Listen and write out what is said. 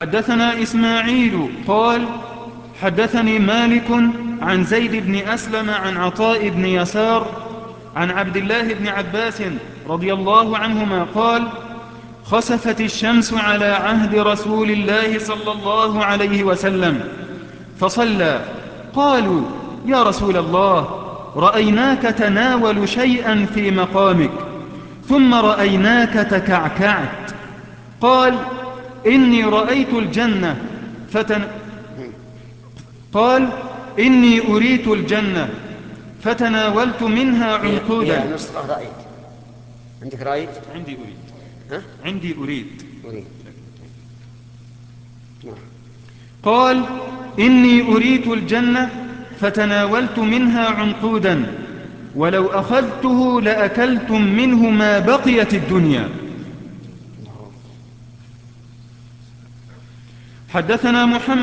حدثنا إسماعيل قال حدثني مالك عن زيد بن أسلم عن عطاء بن يسار عن عبد الله بن عباس رضي الله عنهما قال خسفت الشمس على عهد رسول الله صلى الله عليه وسلم فصلى. قالوا يا رسول الله رأيناك تناول شيئا في مقامك ثم رأيناك تكعكعت. قال إني رأيت الجنة قال إني أريت الجنة فتناولت منها عنقودا. هي نسخة رأيت. عندك رأيت؟ عندي أريد. ها؟ عندي أريد. نعم. قال إني أريت الجنة فتناولت منها عنقودا ولو أخذته لأكلتم منه ما بقيت الدنيا. حدثنا محمد